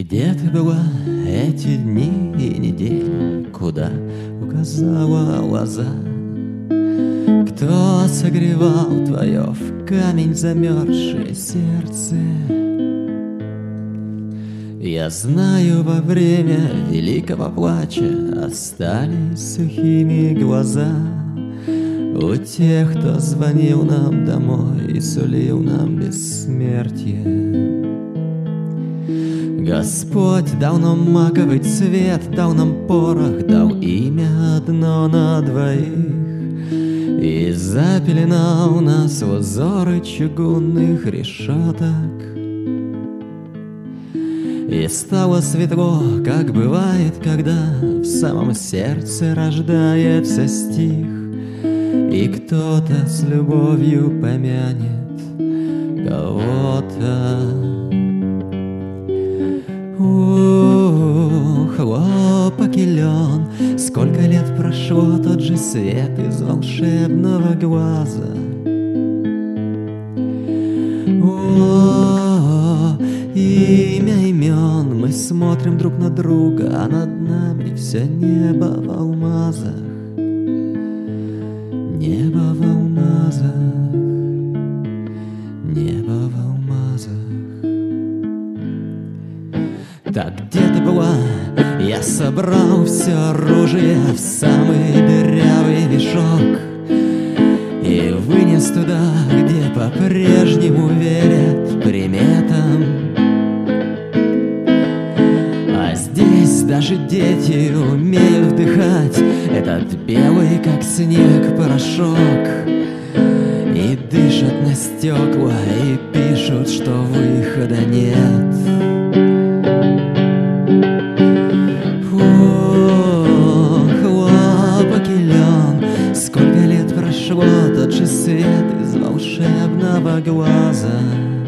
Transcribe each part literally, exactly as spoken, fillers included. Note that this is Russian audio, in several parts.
Где ты была эти дни и недели? Куда указала лоза? Кто согревал твое в камень замерзшее сердце? Я знаю, во время великого плача остались сухими глаза у тех, кто звонил нам домой и сулил нам бессмертие. Господь дал нам маковый цвет, дал нам порох, дал имя одно на двоих и запеленал нас в узоры чугунных решеток. И стало светло, как бывает, когда в самом сердце рождается стих, и кто-то с любовью помянет кого-то. Ух, хлопок и лен, сколько лет прошло, тот же свет из волшебного глаза. О, имя имен, мы смотрим друг на друга, а над нами все небо в алмазах. Небо в алмазах, небо в алмазах. Так где ты была? Я собрал все оружие в самый дырявый мешок и вынес туда, где по-прежнему верят приметам. А здесь даже дети умеют вдыхать этот белый, как снег, порошок, и дышат на стекла, и пишут, что выхода нет. Сколько лет прошло, тот же свет из волшебного глаза.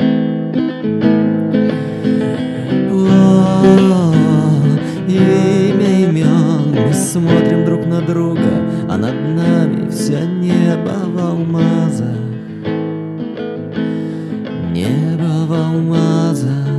О, имя имен, мы смотрим друг на друга, а над нами все небо в алмазах. Небо в алмазах.